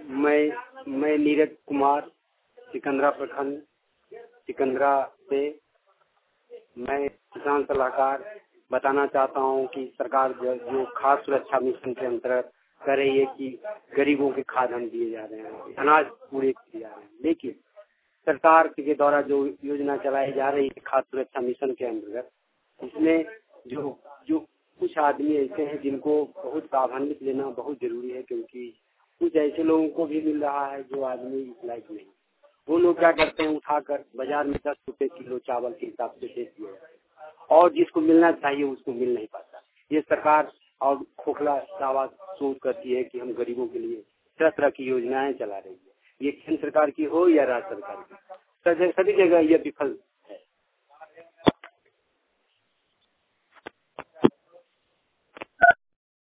मैं नीरज कुमार सिकंदरा प्रखंड सिकंदरा से मैं किसान सलाहकार बताना चाहता हूं कि सरकार जो खाद्य सुरक्षा मिशन के अंतर्गत कर रही है कि गरीबों के खाद्यान्न दिए जा रहे हैं, अनाज पूरे दिए जा रहे हैं, लेकिन सरकार के द्वारा जो योजना चलाई जा रही है खाद्य सुरक्षा मिशन के अंतर्गत, इसमें जो कुछ आदमी ऐसे हैं जिनको बहुत लाभान्वित लेना बहुत जरूरी है, क्योंकि कुछ ऐसे लोगों को भी मिल रहा है जो आदमी इस लायक नहीं। वो लोग क्या करते हैं, उठाकर बाजार में 10 रुपए किलो चावल के हिसाब से बेच दिए और जिसको मिलना चाहिए उसको मिल नहीं पाता। ये सरकार और खोखला दावा सोच करती है कि हम गरीबों के लिए तरह तरह की योजनाएं चला रही है। ये केंद्र सरकार की हो या राज्य सरकार की, सभी जगह ये विफल